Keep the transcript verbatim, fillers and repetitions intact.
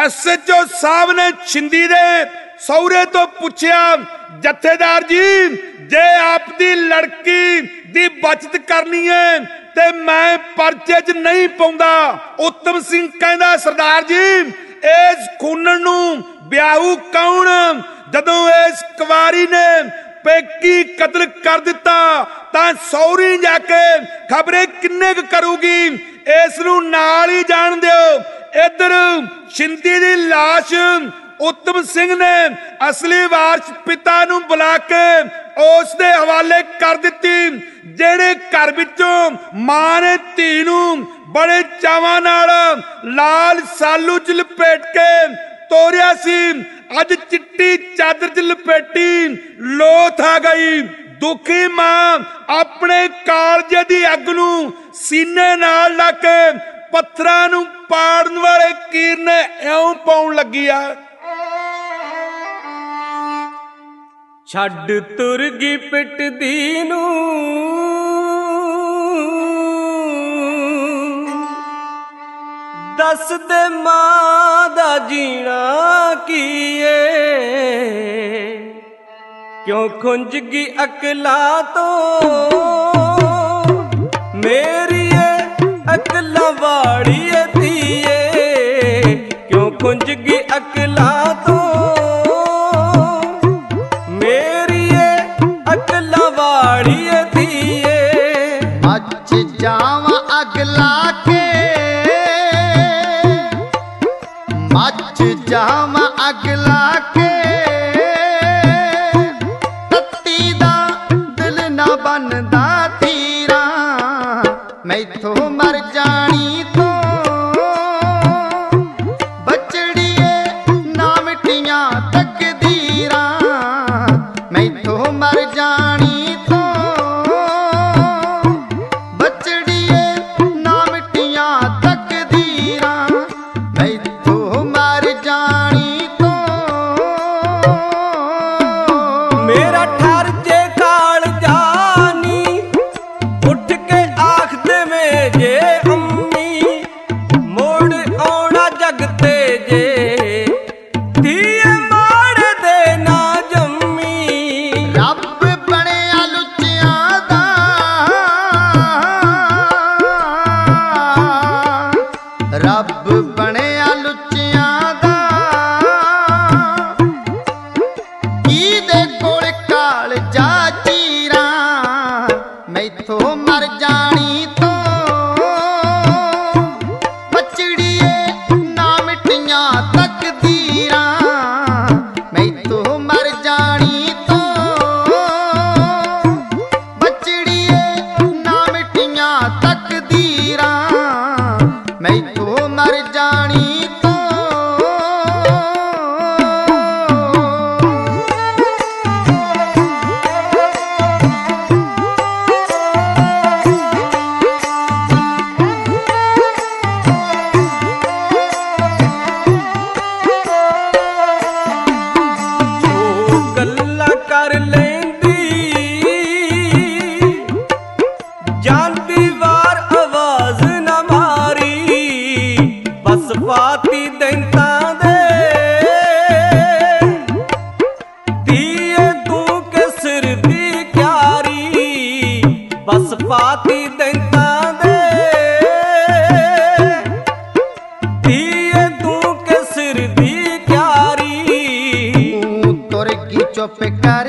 S H O साहब ने छिंदी दे सौरे तो पूछया, जथेदार जी जे आपदी लड़की दी बचत करनी है ते मैं परचे च नहीं पाउंदा। उत्तम सिंह कहंदा, सरदार जी इस खूनण नूं ब्याहू कौन? जदों इस कुवारी ने पेकी कतल कर दिता तां सौरी जाके खबरे किन्ने क करूगी, इस नूं नाल ही जान दिओ। इधर छिंदी दी लाश उत्तम सिंह ने असली वारस पिता नूं बुला के उस दे हवाले कर दिती। जेड़े घर विचों मां ने धी नूं बड़े चावां नाल लाल सालू च लपेट के तोरिया सी, अज चिट्टी चादर च लपेटी लोथ आ गई। दुखी मां अपने कालजे दी अग नूं सीने नाल ला के पत्थरां नूं पाड़न वाले कीर ने इउं पाउण लगी आ। छड्ड तुर गई पिटदी नूं दस दे मां दा जीना कीए, क्यों खुंज गई अकला तो मेरी अकला वाड़िए धीए, क्यों खुंज गई अकला तो मेरी अकला वाड़िए धीए। मच जावा अगला के मच जावा अगला के तत्ती दा दिल ना बनदा तीरा, मैथों मर जानी तो बचड़िए ना मिटियां तकदीरां, मैथों मर जानी तो बचड़िए ना मिटियां तकदीरां, मैथों मर जानी तो। मेरा ठर जे काल जानी उठ के आख देवे जे अम्मी, मोड़ आउणा जगते जे धीए माड़ दे ना जम्मी। रब बणिया लुच्चियां दा रब बणिया लुच्चियां दा की दे कोल काल जा चीरां, मैथों मर जानी तो बचड़िए ना मिटियां तकदीरां, मैथों मर जानी तो बचड़िए ना मिटियां तकदीरां, मैथों मर जानी तो। कर लेंदी जानती वार आवाज न मारी, बस पाती दैंता दे धीए तू के सिर दी क्यारी, बस पाती दैंता दे धीए तू के सिर दी क्यारी। तुर की चुप कर